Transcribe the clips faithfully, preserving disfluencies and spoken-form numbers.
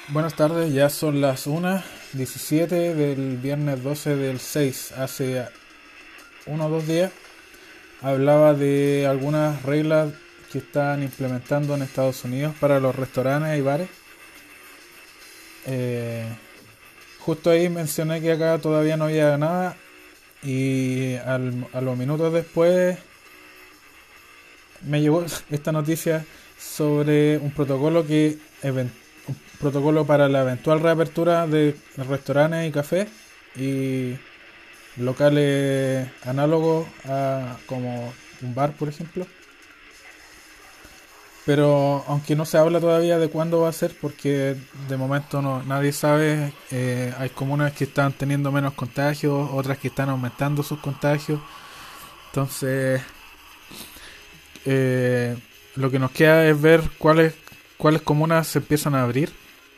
Buenas tardes, ya son las una diecisiete del viernes doce del seis. Hace uno o dos días hablaba de algunas reglas que están implementando en Estados Unidos para los restaurantes y bares. Eh, Justo ahí mencioné que acá todavía no había nada y al- a los minutos después me llegó esta noticia sobre un protocolo que even- un protocolo para la eventual reapertura de restaurantes y cafés y locales análogos a como un bar, por ejemplo. Pero aunque no se habla todavía de cuándo va a ser, porque de momento no nadie sabe, eh, hay comunas que están teniendo menos contagios, otras que están aumentando sus contagios. Entonces, eh, lo que nos queda es ver cuáles cuáles comunas se empiezan a abrir.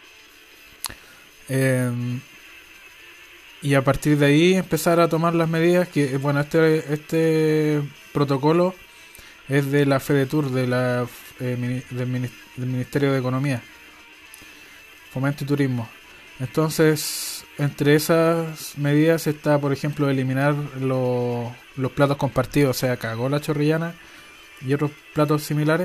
Eh, y a partir de ahí empezar a tomar las medidas que, bueno, este, este protocolo es de la FEDETUR, de la, eh, mini- del, mini- del Ministerio de Economía, Fomento y Turismo. Entonces, entre esas medidas está, por ejemplo, eliminar lo- los platos compartidos, o sea, cagó la chorrillana y otros platos similares.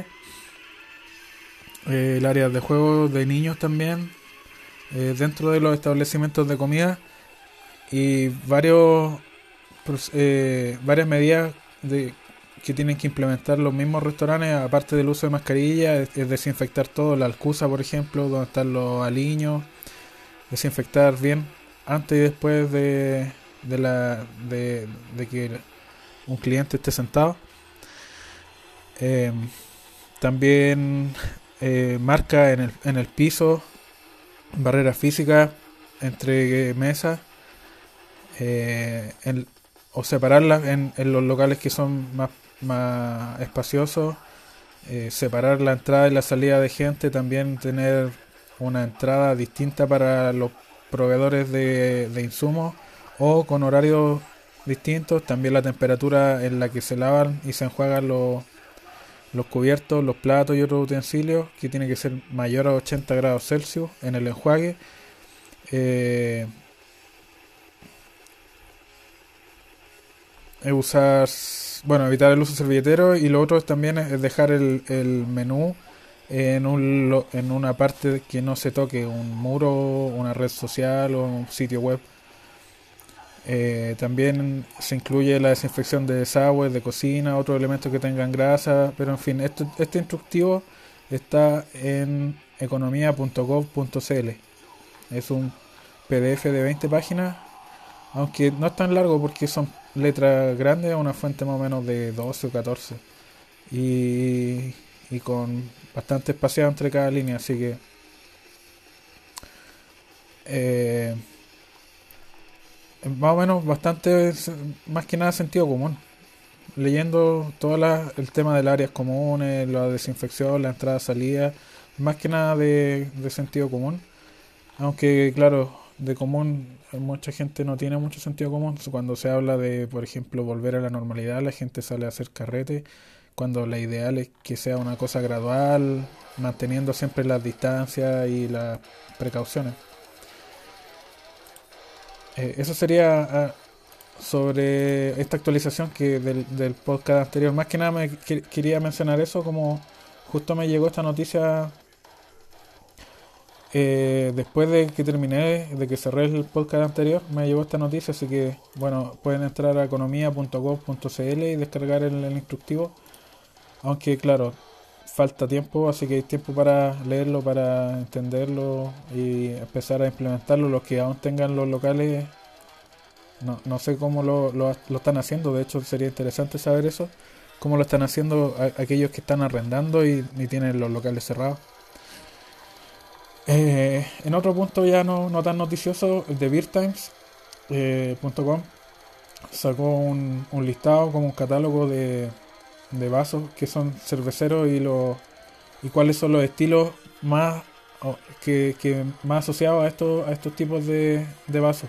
Eh, el área de juegos de niños también, eh, dentro de los establecimientos de comida y varios eh, varias medidas de, que tienen que implementar los mismos restaurantes, aparte del uso de mascarilla, es, es desinfectar todo, la alcusa, por ejemplo, donde están los aliños, desinfectar bien antes y después de, de, la, de, de que un cliente esté sentado. Eh, También eh, marca en el, en el piso, barreras físicas entre mesas, eh, en- o separarlas en, en los locales que son más, más espaciosos, eh, separar la entrada y la salida de gente, también tener una entrada distinta para los proveedores de, de insumos o con horarios distintos, también la temperatura en la que se lavan y se enjuagan los, los cubiertos, los platos y otros utensilios, que tiene que ser mayor a ochenta grados Celsius en el enjuague. Eh, es usar, bueno, evitar el uso de servilletero y lo otro es también es dejar el, el menú en, un, en una parte que no se toque, un muro, una red social o un sitio web. Eh, también se incluye la desinfección de desagües, de cocina, otros elementos que tengan grasa, pero en fin, esto, este instructivo está en economía punto gov punto cl. Es un P D F de veinte páginas, aunque no es tan largo porque son letras grandes, una fuente más o menos de doce o catorce. Y, y con bastante espaciado entre cada línea, así que eh, más o menos bastante, más que nada sentido común. Leyendo todo la, el tema del áreas comunes, la desinfección, la entrada, salida, más que nada de, de sentido común. Aunque, claro, de común, mucha gente no tiene mucho sentido común. Cuando se habla de, por ejemplo, volver a la normalidad, la gente sale a hacer carrete, cuando la ideal es que sea una cosa gradual, manteniendo siempre las distancias y las precauciones. Eh, eso sería ah, sobre esta actualización que del, del podcast anterior. Más que nada me que- quería mencionar eso, como justo me llegó esta noticia eh, después de que terminé, de que cerré el podcast anterior, me llegó esta noticia, así que bueno, pueden entrar a economía punto gov punto cl y descargar el, el instructivo, aunque claro, falta tiempo, así que hay tiempo para leerlo, para entenderlo y empezar a implementarlo. Los que aún tengan los locales, no, no sé cómo lo, lo, lo están haciendo, de hecho sería interesante saber eso, cómo lo están haciendo a- aquellos que están arrendando y, y tienen los locales cerrados. Eh, en otro punto ya no, no tan noticioso, el de beer times punto com sacó un, un listado como un catálogo de, de vasos que son cerveceros y los y cuáles son los estilos más o, que, que más asociados a estos a estos tipos de, de vasos.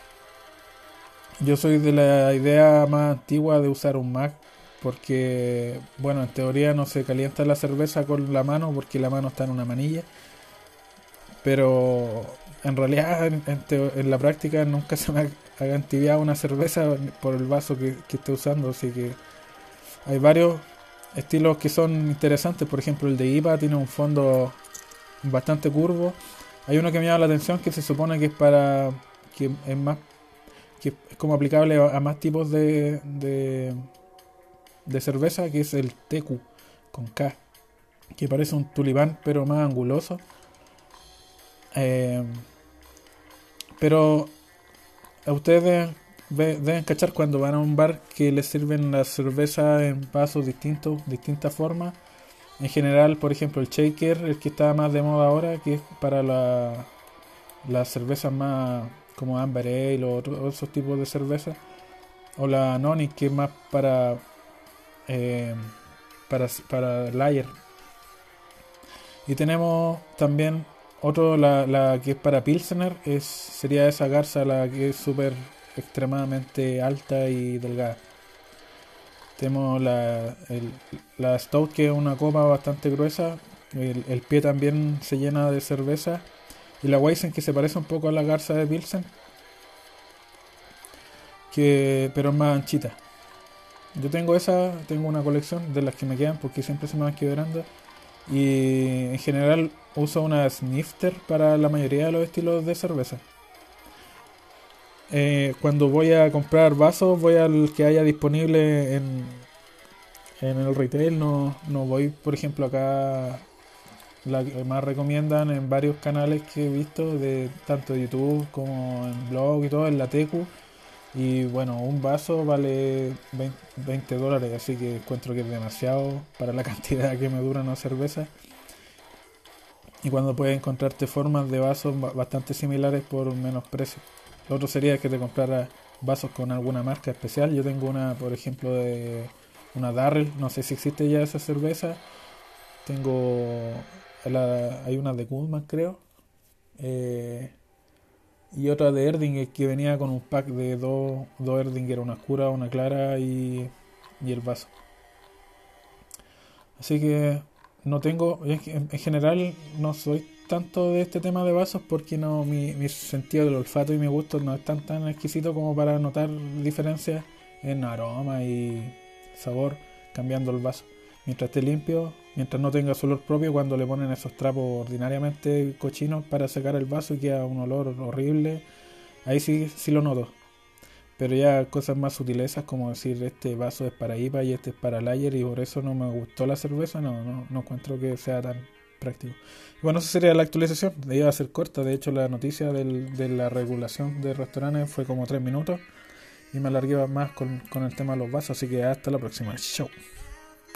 Yo soy de la idea más antigua de usar un Mac porque, bueno, en teoría no se calienta la cerveza con la mano porque la mano está en una manilla, pero en realidad en, en teo- en la práctica nunca se me ha, ha entibiado una cerveza por el vaso que, que esté usando, así que hay varios estilos que son interesantes. Por ejemplo, el de I P A tiene un fondo bastante curvo. Hay uno que me llama la atención que se supone que es para que es más que es como aplicable a, a más tipos de, de de cerveza, que es el T Q con K, que parece un tulipán pero más anguloso. Eh, pero a ustedes deben, ve- deben cachar cuando van a un bar que les sirven la cerveza en vasos distintos, distintas formas. En general, por ejemplo, el shaker, el que está más de moda ahora, que es para la, las cervezas más como Amber Ale o otro- esos tipos de cerveza. O la Noni, que es más para eh, para, para lager. Y tenemos también otro, la, la que es para Pilsener, es, sería esa garza, la que es súper extremadamente alta y delgada. Tenemos la, el- la Stout, que es una copa bastante gruesa. El, el pie también se llena de cerveza. Y la Weizen, que se parece un poco a la garza de Pilsen, que, pero es más anchita. Yo tengo esa, tengo una colección de las que me quedan porque siempre se me van quebrando. Y en general uso una snifter para la mayoría de los estilos de cerveza. Eh, cuando voy a comprar vasos, voy al que haya disponible en, en el retail. No, no voy, por ejemplo, acá la que más recomiendan en varios canales que he visto, de tanto de YouTube como en blog y todo, en la T Q. Y bueno, un vaso vale veinte dólares, así que encuentro que es demasiado para la cantidad que me dura una cerveza. Y cuando puedes encontrarte formas de vasos ba- bastante similares por menos precio. Lo otro sería que te comprara vasos con alguna marca especial. Yo tengo una, por ejemplo, de una Darrell, no sé si existe ya esa cerveza. Tengo, la, hay una de Goodman, creo. eh, y otra de Erdinger que venía con un pack de dos, dos Erdinger, una oscura, una clara y, y el vaso. Así que no tengo, en, en general no soy tanto de este tema de vasos porque no mi, mi sentido del olfato y mi gusto no es tan tan exquisito como para notar diferencias en aroma y sabor cambiando el vaso. Mientras esté limpio, mientras no tenga su olor propio, cuando le ponen esos trapos ordinariamente cochinos para secar el vaso y queda un olor horrible, ahí sí, sí lo noto. Pero ya cosas más sutilezas como decir este vaso es para I P A y este es para Lager y por eso no me gustó la cerveza, no, no, no encuentro que sea tan práctico. Bueno, esa sería la actualización, iba a ser corta, de hecho la noticia del, de la regulación de restaurantes fue como tres minutos y me alargué más con, con el tema de los vasos, así que hasta la próxima, chao.